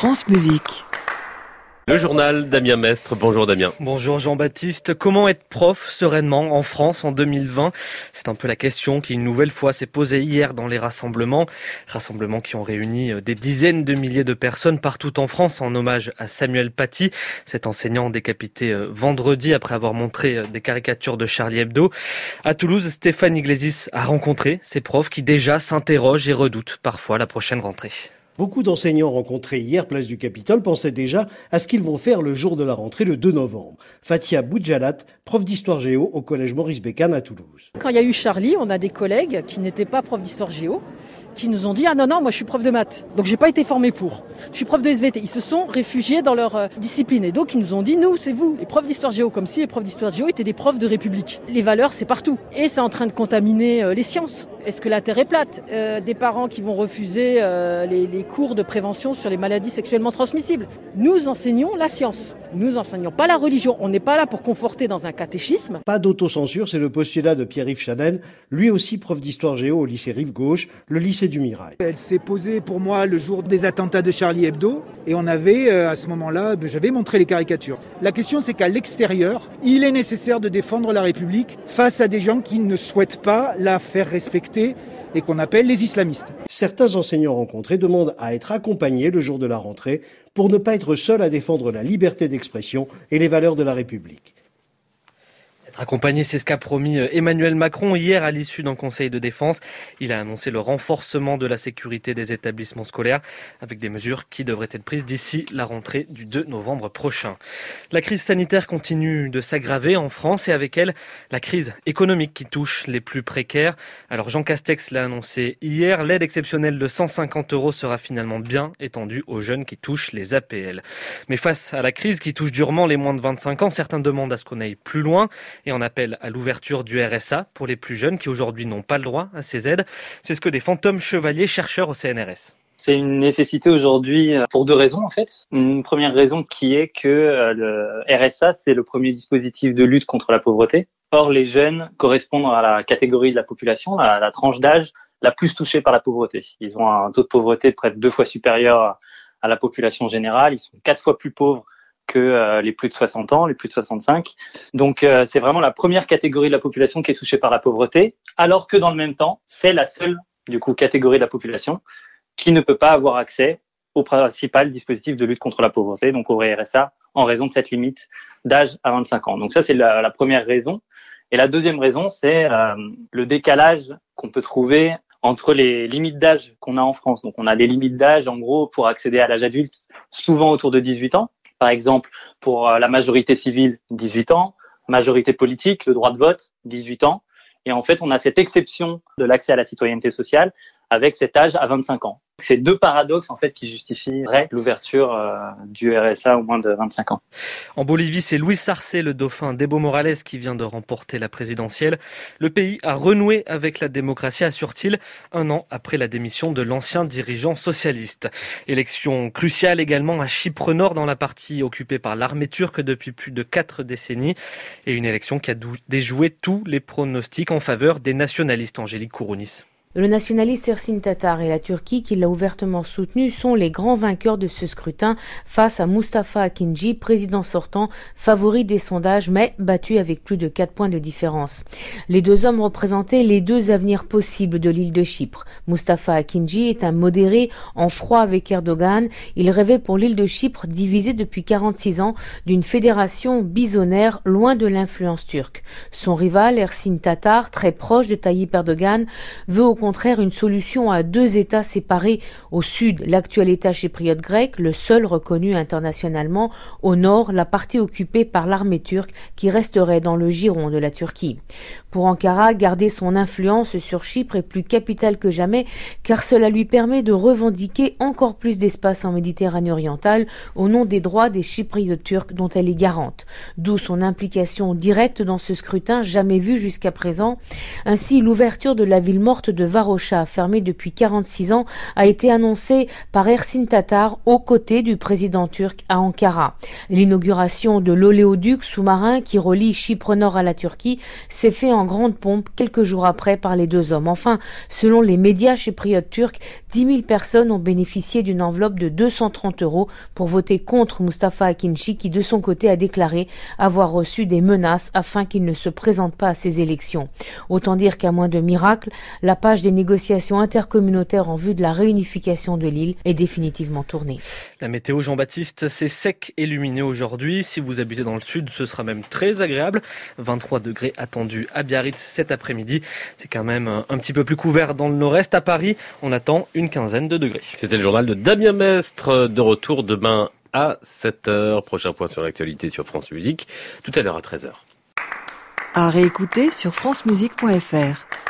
France Musique. Le journal Damien Mestre. Bonjour Damien. Bonjour Jean-Baptiste. Comment être prof sereinement en France en 2020 ? C'est un peu la question qui une nouvelle fois s'est posée hier dans les rassemblements qui ont réuni des dizaines de milliers de personnes partout en France en hommage à Samuel Paty, cet enseignant décapité vendredi après avoir montré des caricatures de Charlie Hebdo. À Toulouse, Stéphane Iglesias a rencontré ces profs qui déjà s'interrogent et redoutent parfois la prochaine rentrée. Beaucoup d'enseignants rencontrés hier place du Capitole pensaient déjà à ce qu'ils vont faire le jour de la rentrée le 2 novembre. Fatia Boudjalat, prof d'histoire géo au collège Maurice Bécane à Toulouse. Quand il y a eu Charlie, on a des collègues qui n'étaient pas profs d'histoire géo qui nous ont dit « Ah non, moi je suis prof de maths, donc j'ai pas été formé pour. Je suis prof de SVT. » Ils se sont réfugiés dans leur discipline et donc ils nous ont dit « Nous, c'est vous, les profs d'histoire géo », comme si les profs d'histoire géo étaient des profs de République. Les valeurs, c'est partout. Et c'est en train de contaminer les sciences. Est-ce que la Terre est plate ? Des parents qui vont refuser les cours de prévention sur les maladies sexuellement transmissibles. Nous enseignons la science. Nous enseignons pas la religion. On n'est pas là pour conforter dans un catéchisme. Pas d'autocensure, c'est le postulat de Pierre-Yves Chanel, lui aussi prof d'histoire géo au lycée Rive-Gauche, le lycée du Mirail. Elle s'est posée pour moi le jour des attentats de Charlie Hebdo et on avait à ce moment-là, j'avais montré les caricatures. La question c'est qu'à l'extérieur, il est nécessaire de défendre la République face à des gens qui ne souhaitent pas la faire respecter et qu'on appelle les islamistes. Certains enseignants rencontrés demandent à être accompagnés le jour de la rentrée pour ne pas être seuls à défendre la liberté d'expression et les valeurs de la République. Accompagné, c'est ce qu'a promis Emmanuel Macron hier à l'issue d'un conseil de défense. Il a annoncé le renforcement de la sécurité des établissements scolaires avec des mesures qui devraient être prises d'ici la rentrée du 2 novembre prochain. La crise sanitaire continue de s'aggraver en France et avec elle, la crise économique qui touche les plus précaires. Alors Jean Castex l'a annoncé hier, l'aide exceptionnelle de 150 € sera finalement bien étendue aux jeunes qui touchent les APL. Mais face à la crise qui touche durement les moins de 25 ans, certains demandent à ce qu'on aille plus loin et on appelle à l'ouverture du RSA pour les plus jeunes qui aujourd'hui n'ont pas le droit à ces aides. C'est ce que des Fantômes Chevalier, chercheurs au CNRS. C'est une nécessité aujourd'hui pour deux raisons en fait. Une première raison qui est que le RSA, c'est le premier dispositif de lutte contre la pauvreté. Or, les jeunes correspondent à la catégorie de la population, à la tranche d'âge la plus touchée par la pauvreté. Ils ont un taux de pauvreté près de 2 fois supérieur à la population générale. Ils sont 4 fois plus pauvres que les plus de 60 ans, les plus de 65. Donc c'est vraiment la première catégorie de la population qui est touchée par la pauvreté, alors que dans le même temps, c'est la seule catégorie de la population qui ne peut pas avoir accès au principal dispositif de lutte contre la pauvreté, donc au RSA, en raison de cette limite d'âge à 25 ans. Donc ça, c'est la première raison. Et la deuxième raison, c'est le décalage qu'on peut trouver entre les limites d'âge qu'on a en France. Donc on a des limites d'âge, en gros, pour accéder à l'âge adulte, souvent autour de 18 ans. Par exemple, pour la majorité civile, 18 ans, majorité politique, le droit de vote, 18 ans. Et en fait, on a cette exception de l'accès à la citoyenneté sociale avec cet âge à 25 ans. C'est deux paradoxes en fait qui justifieraient l'ouverture du RSA au moins de 25 ans. En Bolivie, c'est Luis Arce, le dauphin d'Evo Morales, qui vient de remporter la présidentielle. Le pays a renoué avec la démocratie, assure-t-il, 1 an après la démission de l'ancien dirigeant socialiste. Élection cruciale également à Chypre Nord, dans la partie occupée par l'armée turque depuis plus de 4 décennies. Et une élection qui a déjoué tous les pronostics en faveur des nationalistes. Angélique Kourounis. Le nationaliste Ersin Tatar et la Turquie, qui l'a ouvertement soutenu, sont les grands vainqueurs de ce scrutin face à Mustafa Akinci, président sortant, favori des sondages, mais battu avec plus de 4 points de différence. Les deux hommes représentaient les deux avenirs possibles de l'île de Chypre. Mustafa Akinci est un modéré en froid avec Erdogan. Il rêvait pour l'île de Chypre, divisée depuis 46 ans, d'une fédération bisonnaire loin de l'influence turque. Son rival, Ersin Tatar, très proche de Tayyip Erdogan, veut au contraire une solution à 2 États séparés. Au sud, l'actuel État chypriote grec, le seul reconnu internationalement. Au nord, la partie occupée par l'armée turque qui resterait dans le giron de la Turquie. Pour Ankara, garder son influence sur Chypre est plus capital que jamais car cela lui permet de revendiquer encore plus d'espace en Méditerranée orientale au nom des droits des Chypriotes turcs dont elle est garante. D'où son implication directe dans ce scrutin jamais vu jusqu'à présent. Ainsi, l'ouverture de la ville morte de Varosha, fermé depuis 46 ans, a été annoncé par Ersin Tatar aux côtés du président turc à Ankara. L'inauguration de l'oléoduc sous-marin qui relie Chypre Nord à la Turquie s'est fait en grande pompe quelques jours après par les deux hommes. Enfin, selon les médias chypriotes turcs, 10 000 personnes ont bénéficié d'une enveloppe de 230 € pour voter contre Mustafa Akinci qui, de son côté, a déclaré avoir reçu des menaces afin qu'il ne se présente pas à ces élections. Autant dire qu'à moins de miracle, la page des négociations intercommunautaires en vue de la réunification de l'île est définitivement tournée. La météo, Jean-Baptiste, c'est sec et lumineux aujourd'hui. Si vous habitez dans le sud, ce sera même très agréable. 23 degrés attendus à Biarritz cet après-midi. C'est quand même un petit peu plus couvert dans le nord-est. À Paris, on attend une quinzaine de degrés. C'était le journal de Damien Mestre, de retour demain à 7h. Prochain point sur l'actualité sur France Musique, tout à l'heure à 13h. À réécouter sur francemusique.fr.